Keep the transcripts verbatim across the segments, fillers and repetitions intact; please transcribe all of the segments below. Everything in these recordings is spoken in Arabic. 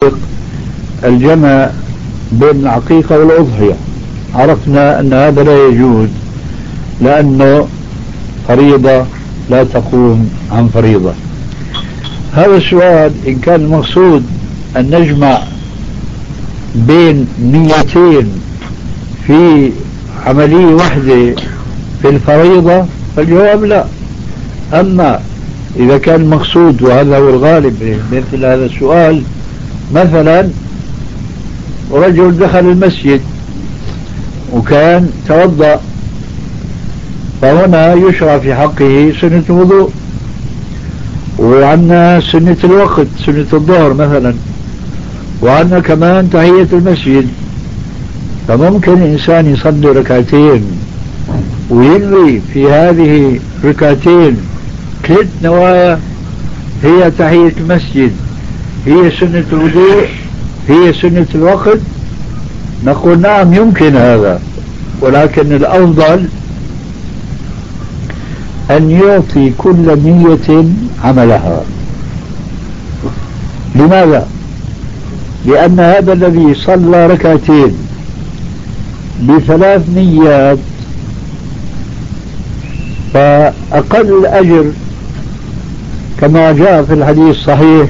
الجمع بين العقيقة والأضحية، عرفنا أن هذا لا يجوز لأنه فريضة لا تقوم عن فريضة. هذا السؤال إن كان المقصود أن نجمع بين نيتين في عملية واحدة في الفريضة فالجواب لا. أما إذا كان المقصود، وهذا هو الغالب مثل هذا السؤال، مثلا رجل دخل المسجد وكان توضأ، فهنا يشرع في حقه سنة الوضوء، وعندنا سنة الوقت سنة الظهر مثلا، وعندنا كمان تحية المسجد. فممكن الإنسان يصلي ركعتين وينوي في هذه ركعتين ثلاث نوايا، هي تحية المسجد، هي سنة الوضوء، هي سنة الوقت. نقول نعم يمكن هذا، ولكن الأفضل أن يعطي كل نية عملها. لماذا؟ لأن هذا الذي صلى ركعتين بثلاث نيات فأقل الأجر كما جاء في الحديث الصحيح،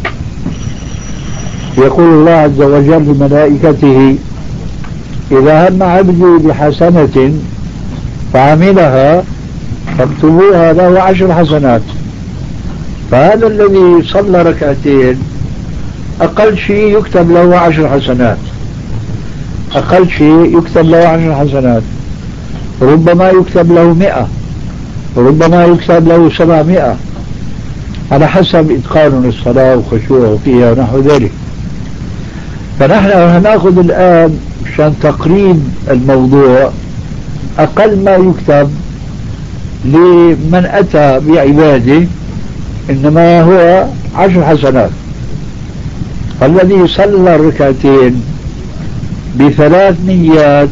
يقول الله عز وجل لملائكته: إذا هم عبدي بحسنة فعملها فاكتبوها له عشر حسنات. فهذا الذي صلى ركعتين أقل شيء يكتب له عشر حسنات، أقل شيء يكتب له عشر حسنات، ربما يكتب له مئة، ربما يكتب له سبعمائة، على حسب إتقان الصلاة وخشوعه فيها ونحو ذلك. فنحن هنأخذ الآن عشان تقريب الموضوع أقل ما يكتب لمن أتى بعباده إنما هو عشر حسنات. فالذي صلى الركعتين بثلاث نيات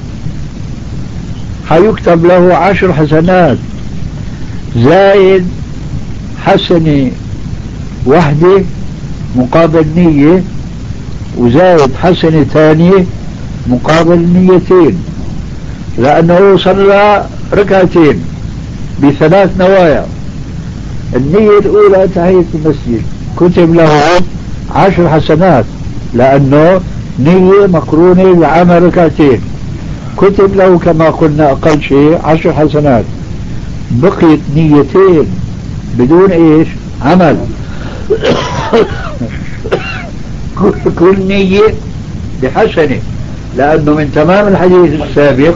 حيكتب له عشر حسنات زائد حسنة واحدة مقابل نية، وزائد حسنة ثانية مقابل نيتين، لأنه صلى ركعتين بثلاث نوايا. النية الأولى تحية المسجد كتب له عشر حسنات لأنه نية مقرونة بعمل ركعتين، كتب له كما قلنا أقل شيء عشر حسنات. بقيت نيتين بدون إيش عمل كل نية بحسنة، لأنه من تمام الحديث السابق: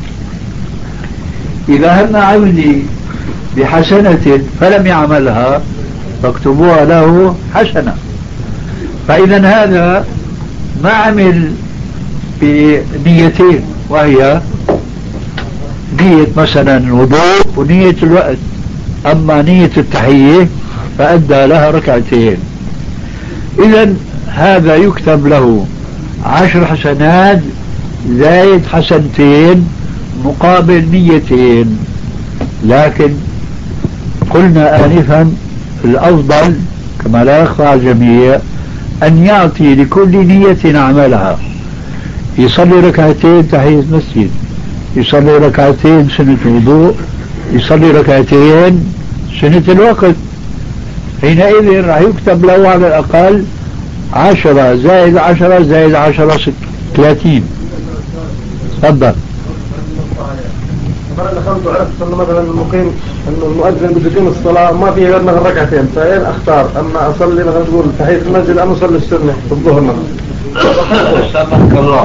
إذا هم عبدي بحسنة فلم يعملها فاكتبوها له حسنة. فإذا هذا ما عمل بنيتين، وهي نية مثلا الوضوء ونية الوقت. أما نية التحية فأدى لها ركعتين. إذن هذا يكتب له عشر حسنات زائد حسنتين مقابل نيتين. لكن قلنا آنفا الأفضل كما لا يخفى على الجميع أن يعطي لكل نية عملها. يصلي ركعتين تحية مسجد، يصلي ركعتين سنة وضوء، يصلي ركعتين سنة الوقت، حينئذ راح يكتب له على الأقل عشرة زائد عشرة زائد عشرة ثلاثين. تفضل. مرة دخلت وعرفت أن مثلا المقيم أنه المؤذن بده يقيم الصلاة ما في غير مثلا ركعتين، فين أختار؟ أما أصلي مثلا تقول تحية المسجد أم أصلي السنة في الظهر مثلا؟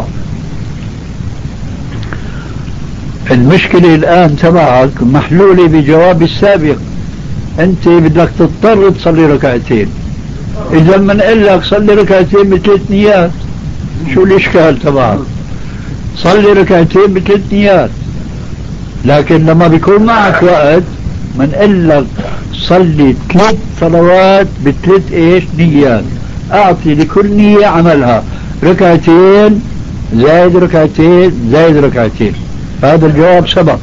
المشكلة الآن تبعك محلولة بجواب السابق. أنت بدك تضطر تصلي ركعتين، إذا من قال لك صلي ركعتين بثلاث نيات شو الإشكال تبعك؟ صلي ركعتين بثلاث نيات. لكن لما بيكون معك وقت من قال لك صلي ثلاث صلوات بثلاث ايش نيات، اعطي لكل نية عملها ركعتين زائد ركعتين زائد ركعتين. هذا الجواب سبق.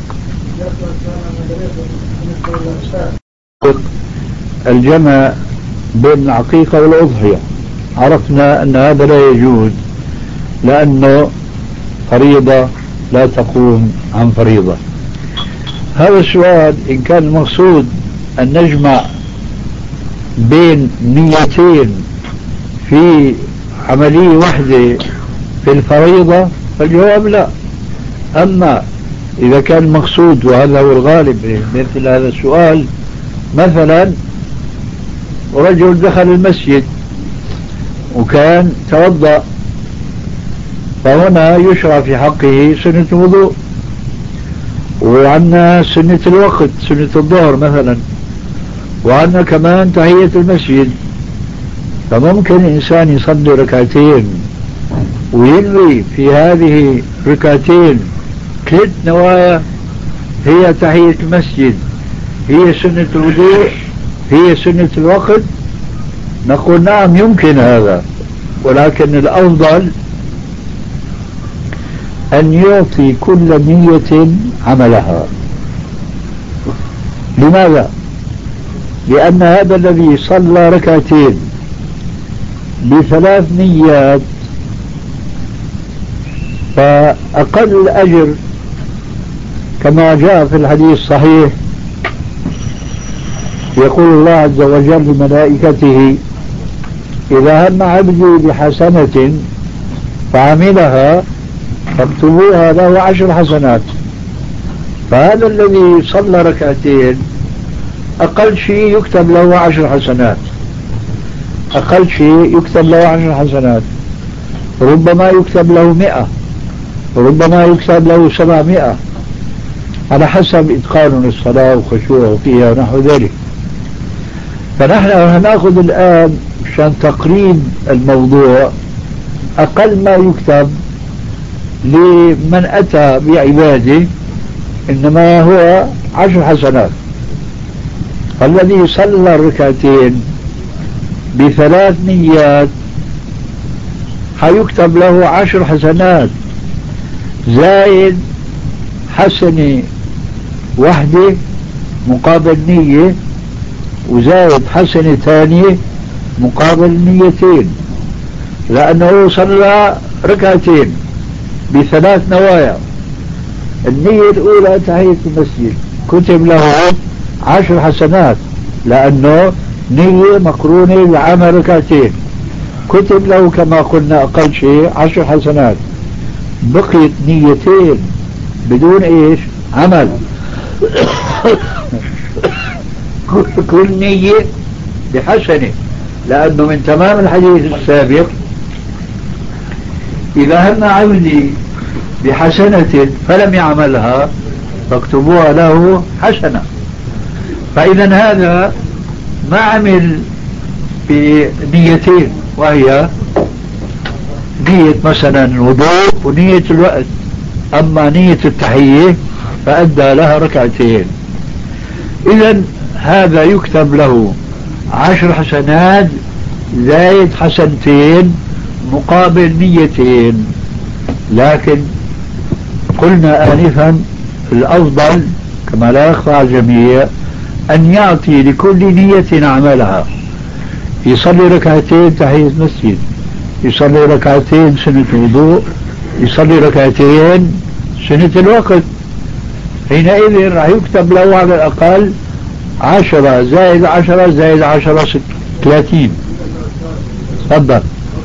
الجمع بين العقيقة والأضحية، عرفنا أن هذا لا يجوز، لأنه فريضة لا تقوم عن فريضة. هذا السؤال إن كان المقصود أن نجمع بين نيتين في عملية واحدة في الفريضة فالجواب لا. أما إذا كان المقصود، وهذا هو الغالب مثل هذا السؤال، مثلا رجل دخل المسجد وكان توضأ، فهنا يشرع في حقه سنة الوضوء، وعندنا سنة الوقت سنة الظهر مثلا، وعندنا كمان تحية المسجد. فممكن الإنسان يصلي ركعتين وينوي في هذه ركعتين ثلاث نوايا، هي تحية المسجد، هي سنة الوضوء، هي سنة الوقت. نقول نعم يمكن هذا، ولكن الأفضل أن يعطي كل نية عملها. لماذا؟ لأن هذا الذي صلى ركعتين بثلاث نيات فأقل الأجر كما جاء في الحديث الصحيح، يقول الله عز وجل لملائكته: إذا هم عبدي بحسنة فعملها فاكتبوها له عشر حسنات. فهذا الذي صلى ركعتين أقل شيء يكتب له عشر حسنات، أقل شيء يكتب له عشر حسنات. ربما يكتب له مئة، ربما يكتب له سبعمائة، على حسب إتقان الصلاة وخشوعه فيها ونحو ذلك. فنحن هنأخذ الآن عشان تقريب الموضوع أقل ما يكتب لمن أتى بعباده إنما هو عشر حسنات. فالذي صلى الركعتين بثلاث نيات حيكتب له عشر حسنات زائد حسنة واحدة مقابل نية، وزائد حسنة ثانية مقابل نيتين، لأنه صلى ركعتين بثلاث نوايا. النية الأولى تحية المسجد كتب له عشر حسنات، لأنه نية مقرونة بعمل ركعتين، كتب له كما قلنا أقل شيء عشر حسنات. بقيت نيتين بدون إيش عمل كل نية بحسنة، لأنه من تمام الحديث السابق: إذا هم عبدي بحسنة فلم يعملها فاكتبوها له حسنة. فإذا هذا ما عمل بنيتين، وهي نية مثلا الوضوء ونية الوقت. أما نية التحية فأدى لها ركعتين. إذا هذا يكتب له عشر حسنات زائد حسنتين مقابل نيتين. لكن قلنا آنفا الأفضل كما لا يخفى على الجميع أن يعطي لكل نية عملها. يصلي ركعتين تحية مسجد، يصلي ركعتين سنة وضوء، يصلي ركعتين سنة الوقت. حينئذ راح يكتب له على الأقل عشرة زائد عشرة زائد عشرة ثلاثين. تفضل.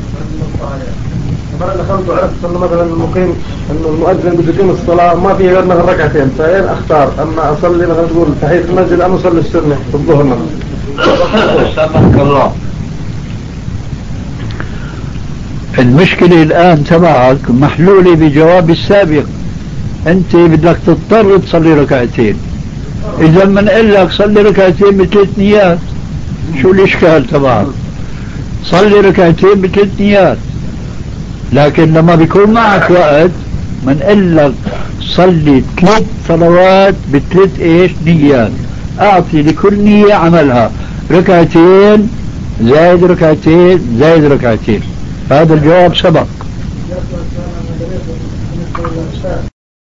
مرة دخلت وعرفت انه مثلا المقيم انه المؤذن بده يقيم الصلاة ما في غير مثلا ركعتين، فين اختار؟ اما اصلي مثلا تقول تحية المسجد ام اصلي السنة في الظهر مثلا؟ سامحك الله. المشكلة الآن تبعك محلولة بجواب السابق. أنت بدك تضطر تصلي ركعتين. إذا ما نقول لك صلي ركعتين بثلاث نيات، شو الإشكال تبعك؟ صلي ركعتين بثلاث نيات. لكن لما بيكون معك وقت ما نقول لك صلي ثلاث صلوات بثلاث إيش نيات، أعطي لكل نية عملها، ركعتين زائد ركعتين زائد ركعتين. هذا الجواب سبق.